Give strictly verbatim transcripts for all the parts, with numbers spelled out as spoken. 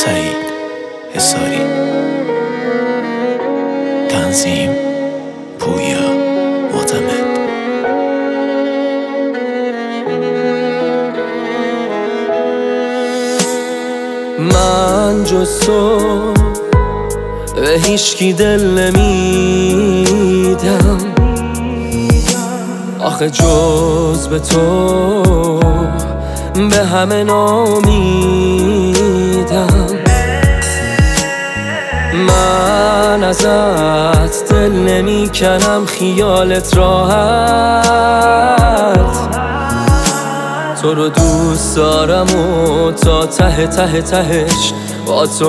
سعید حصاری. تنظیم پویا معتمد. من جز تو به هیچکی دل نمیدم، آخه جز به تو به همه نامیدم. من ازت دل نمی کنم، خیالت راحت، تو رو دوست دارم و تا ته ته تهش با تو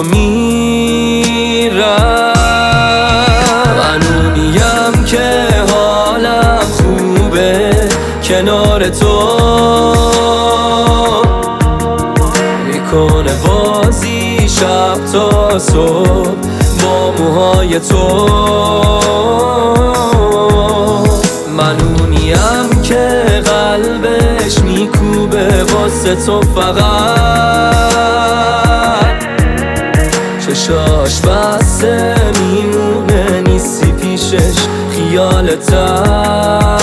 میرم. من اونیم که حالم خوبه کنار تو، میکنه بازی شب تا صبح با موهای تو. من اونیم که قلبش میکوبه واسه تو فقط، چشاش بسته میمونه نیستی پیشش خیالتم.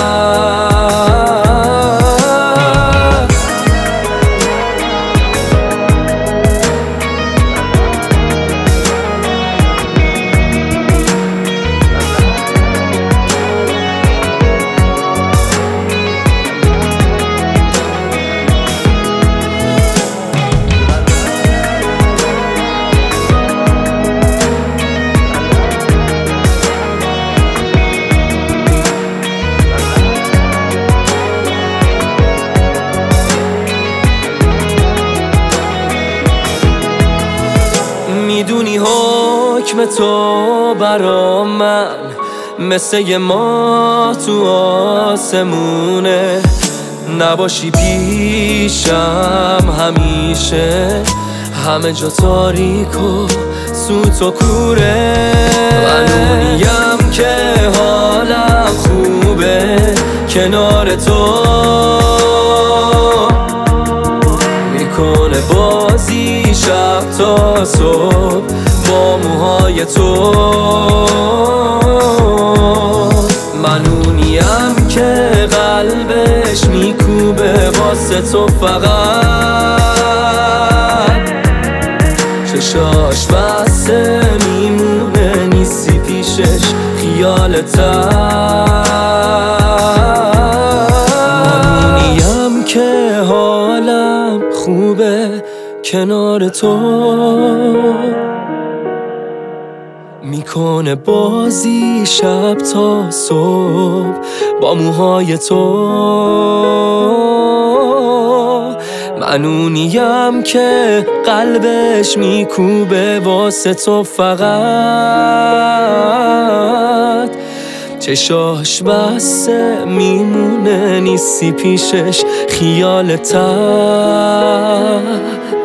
میدونی حکم تو برا من مثل یه ماه تو آسمونه، نباشی پیشم همیشه همه جا تاریک و سوت و کوره. من اونیم که حالم خوبه کنار تو، میکنه بازی شب تا صبح با موهای تو. من اونیم که قلبش میکوبه واسه تو فقط، چشاش بسته میمونه نیستی پیشش خیالتم. من اونیم که حالم خوبه کنار تو، میکنه بازی شب تا صبح با موهای تو. من اونیم که قلبش میکوبه واسه تو فقط، چشاش بسته میمونه نیستی پیشش خیالتم.